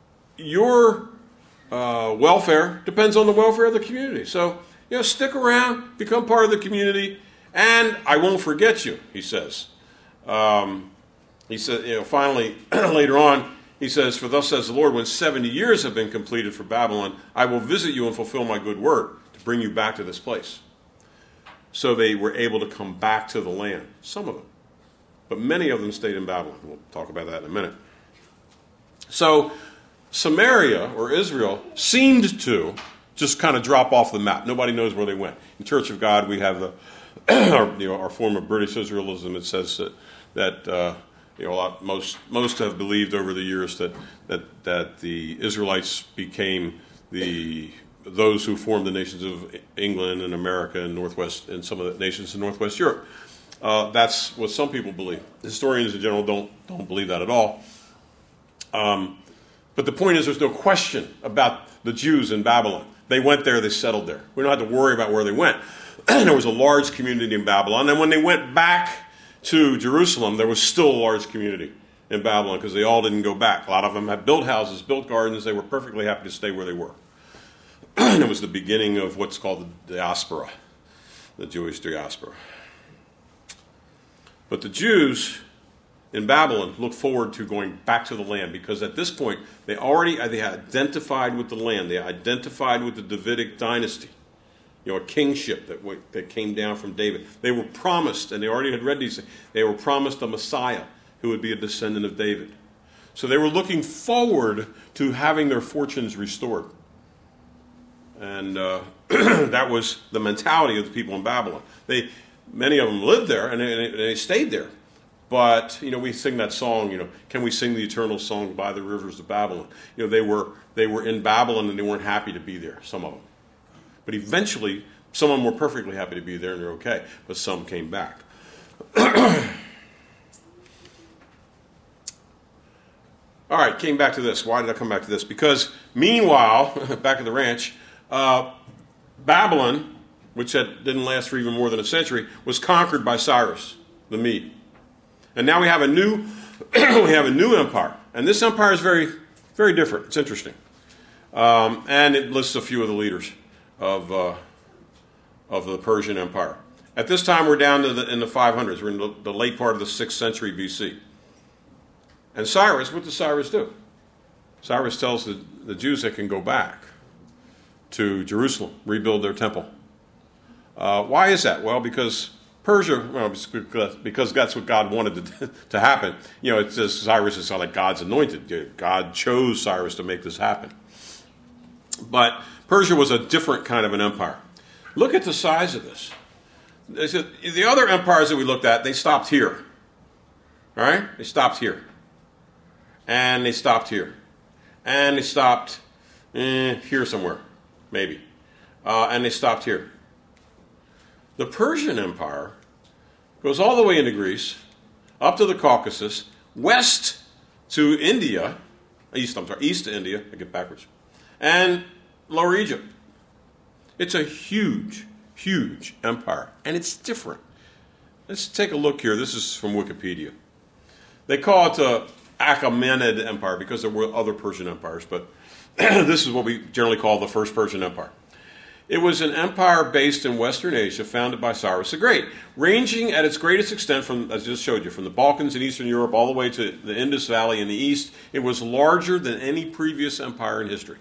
welfare depends on the welfare of the community. So, stick around, become part of the community, and I won't forget you, he says. He said, finally, later on, he says, for thus says the Lord, when 70 years have been completed for Babylon, I will visit you and fulfill my good word to bring you back to this place. So they were able to come back to the land, some of them. But many of them stayed in Babylon. We'll talk about that in a minute. So Samaria, or Israel, seemed to just kind of drop off the map. Nobody knows where they went. In Church of God, we have our form of British Israelism. It says that most have believed over the years that the Israelites became those who formed the nations of England and America and Northwest and some of the nations in Northwest Europe. That's what some people believe. Historians in general don't believe that at all. But the point is, there's no question about the Jews in Babylon. They went there, they settled there. We don't have to worry about where they went. There was a large community in Babylon, and when they went back to Jerusalem, there was still a large community in Babylon because they all didn't go back. A lot of them had built houses, built gardens. They were perfectly happy to stay where they were. And it was the beginning of what's called the diaspora, the Jewish diaspora. But the Jews in Babylon looked forward to going back to the land because at this point they had identified with the land. They identified with the Davidic dynasty, a kingship that came down from David. They were promised, and they already had read these things, they were promised a Messiah who would be a descendant of David. So they were looking forward to having their fortunes restored. And that was the mentality of the people in Babylon. Many of them lived there, and they stayed there. But, we sing that song, can we sing the eternal song by the rivers of Babylon? They were in Babylon, and they weren't happy to be there, some of them. But eventually, some of them were perfectly happy to be there, and they're okay. But some came back. All right, came back to this. Why did I come back to this? Because meanwhile, back at the ranch, Babylon, which didn't last for even more than a century, was conquered by Cyrus the Mede. And now we have a new empire. And this empire is very, very different. It's interesting. And it lists a few of the leaders of the Persian Empire. At this time, we're down in the 500s. We're in the late part of the 6th century BC. And Cyrus, what does Cyrus do? Cyrus tells the Jews they can go back to Jerusalem, rebuild their temple. Why is that? Well, because because that's what God wanted to happen. It says Cyrus is like God's anointed. God chose Cyrus to make this happen. But Persia was a different kind of an empire. Look at the size of this. They said, the other empires that we looked at, they stopped here. All right? They stopped here. And they stopped here. And they stopped here somewhere, maybe. And they stopped here. The Persian Empire goes all the way into Greece, up to the Caucasus, west to India, east to India, I get backwards, and Lower Egypt. It's a huge, huge empire, and it's different. Let's take a look here. This is from Wikipedia. They call it the Achaemenid Empire because there were other Persian empires, but this is what we generally call the First Persian Empire. It was an empire based in Western Asia, founded by Cyrus the Great, ranging at its greatest extent from, as I just showed you, from the Balkans in Eastern Europe all the way to the Indus Valley in the east. It was larger than any previous empire in history.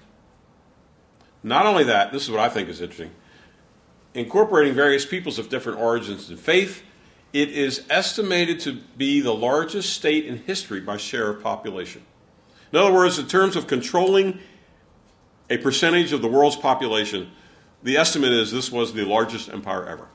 Not only that, this is what I think is interesting, incorporating various peoples of different origins and faith, it is estimated to be the largest state in history by share of population. In other words, in terms of controlling a percentage of the world's population, the estimate is this was the largest empire ever.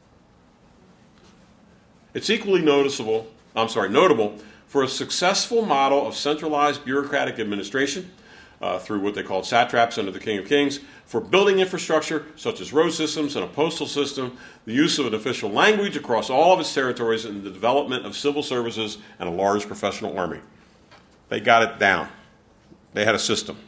It's equally notable for a successful model of centralized bureaucratic administration through what they called satraps under the King of Kings, for building infrastructure such as road systems and a postal system, the use of an official language across all of its territories, and the development of civil services and a large professional army. They got it down. They had a system.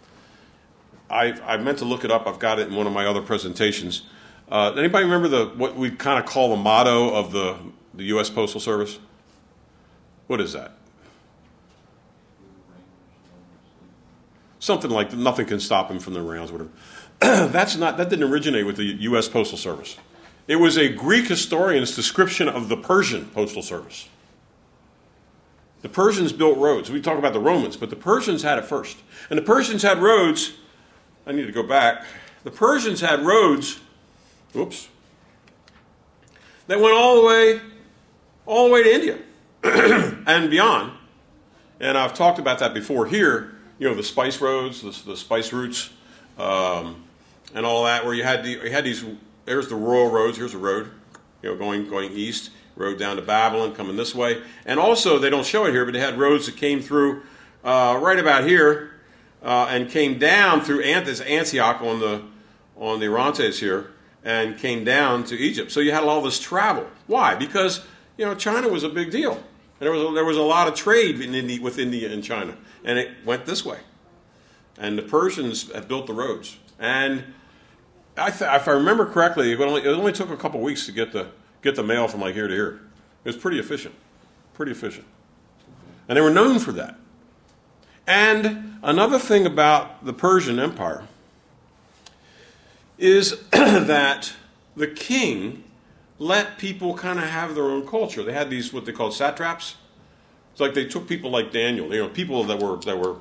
I meant to look it up. I've got it in one of my other presentations. Anybody remember what we kind of call the motto of the U.S. Postal Service? What is that? Something like nothing can stop him from the rounds, whatever. That didn't originate with the U.S. Postal Service. It was a Greek historian's description of the Persian Postal Service. The Persians built roads. We talk about the Romans, but the Persians had it first. And the Persians had roads. I need to go back. The Persians had roads, that went all the way to India and beyond. And I've talked about that before here. The spice roads, the spice routes, and all that. Where you had these. There's the rural roads. Here's a road, going east. Road down to Babylon, coming this way. And also, they don't show it here, but they had roads that came through right about here. And came down through Antioch on the Orontes here, and came down to Egypt. So you had all this travel. Why? Because China was a big deal, and there was a lot of trade with India and China, and it went this way. And the Persians had built the roads, and if I remember correctly, it only took a couple weeks to get the mail from like here to here. It was pretty efficient, And they were known for that. And another thing about the Persian Empire is that the king let people kind of have their own culture. They had these, what they called satraps. It's like they took people like Daniel, people that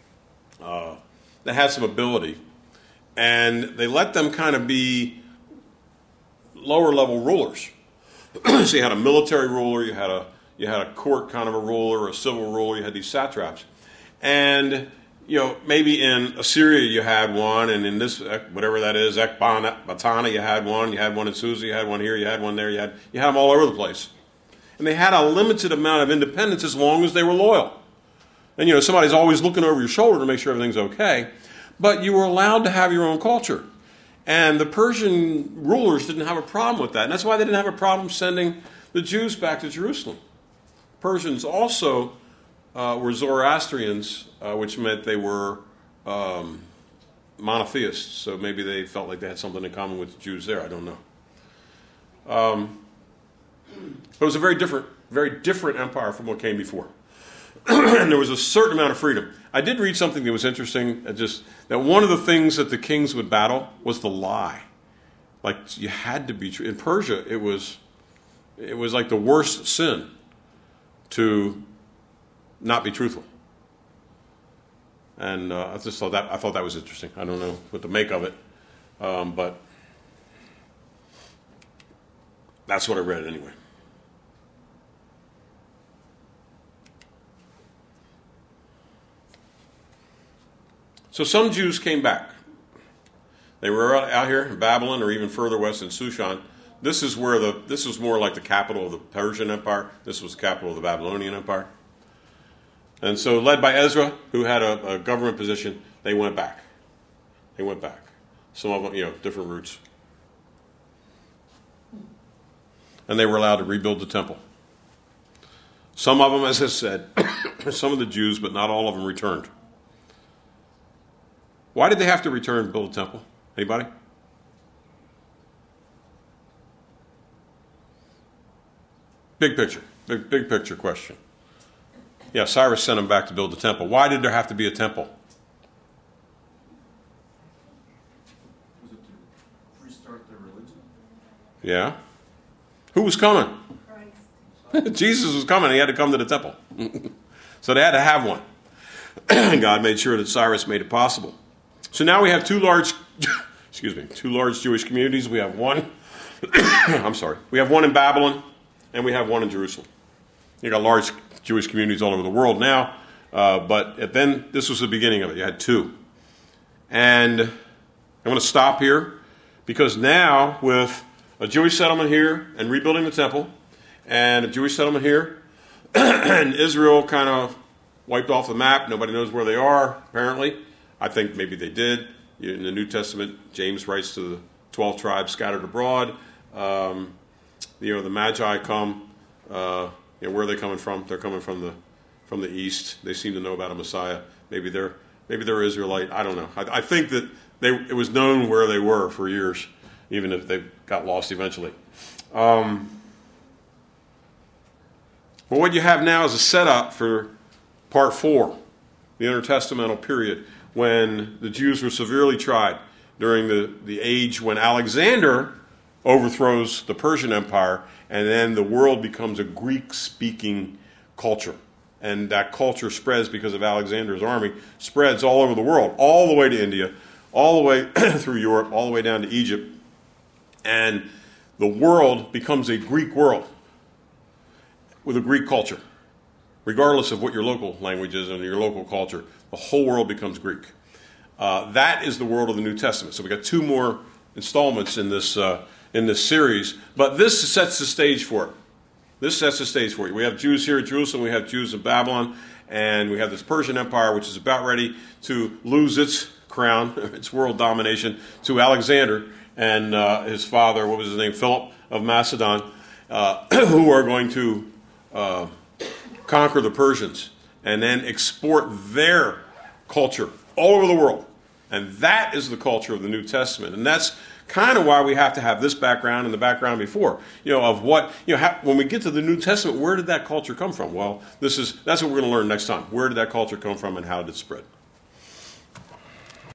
had some ability, and they let them kind of be lower level rulers. So you had a military ruler, you had a court kind of a ruler, a civil ruler. You had these satraps, and maybe in Assyria you had one, and in this whatever that is, Ecbatana, you had one. You had one in Susa, you had one here, you had one there. You had them all over the place. And they had a limited amount of independence as long as they were loyal. And somebody's always looking over your shoulder to make sure everything's okay. But you were allowed to have your own culture. And the Persian rulers didn't have a problem with that. And that's why they didn't have a problem sending the Jews back to Jerusalem. Persians also were Zoroastrians, which meant they were monotheists. So maybe they felt like they had something in common with the Jews there. I don't know. But it was a very different empire from what came before. And there was a certain amount of freedom. I did read something that was interesting, that one of the things that the kings would battle was the lie. Like, you had to be true. In Persia, it was like the worst sin to not be truthful. And I thought that was interesting. I don't know what to make of it, but that's what I read anyway. So some Jews came back. They were out here in Babylon, or even further west in Shushan. This was more like the capital of the Persian Empire. This was the capital of the Babylonian Empire. And so, led by Ezra, who had a government position, they went back. Some of them, different routes. And they were allowed to rebuild the temple. Some of them, as I said, some of the Jews, but not all of them returned. Why did they have to return and build a temple? Anybody? Big picture question. Yeah, Cyrus sent them back to build the temple. Why did there have to be a temple? Was it to restart their religion? Yeah. Who was coming? Christ. Jesus was coming. He had to come to the temple. So they had to have one. God made sure that Cyrus made it possible. So now we have two large Jewish communities. We have one, we have one in Babylon, and we have one in Jerusalem. You got large Jewish communities all over the world now, but then this was the beginning of it. You had two. And I'm going to stop here, because now with a Jewish settlement here and rebuilding the temple, and a Jewish settlement here, and Israel kind of wiped off the map. Nobody knows where they are, apparently. I think maybe they did. In the New Testament, James writes to the 12 tribes scattered abroad. The Magi come. Where are they coming from? They're coming from the east. They seem to know about a Messiah. Maybe they're Israelite. I don't know. I think that it was known where they were for years, even if they got lost eventually. But what you have now is a setup for part 4, the intertestamental period, when the Jews were severely tried during the age when Alexander overthrows the Persian Empire, and then the world becomes a Greek-speaking culture. And that culture spreads because of Alexander's army, spreads all over the world, all the way to India, all the way through Europe, all the way down to Egypt. And the world becomes a Greek world with a Greek culture. Regardless of what your local language is and your local culture, the whole world becomes Greek. That is the world of the New Testament. So we got 2 more installments in this series, but this sets the stage for it. This sets the stage for you. We have Jews here at Jerusalem, we have Jews in Babylon, and we have this Persian Empire, which is about ready to lose its crown, its world domination, to Alexander and his father, what was his name, Philip of Macedon, who are going to conquer the Persians and then export their culture all over the world. And that is the culture of the New Testament. And that's kind of why we have to have this background and the background before, of what, when we get to the New Testament, where did that culture come from? Well, that's what we're going to learn next time. Where did that culture come from and how did it spread?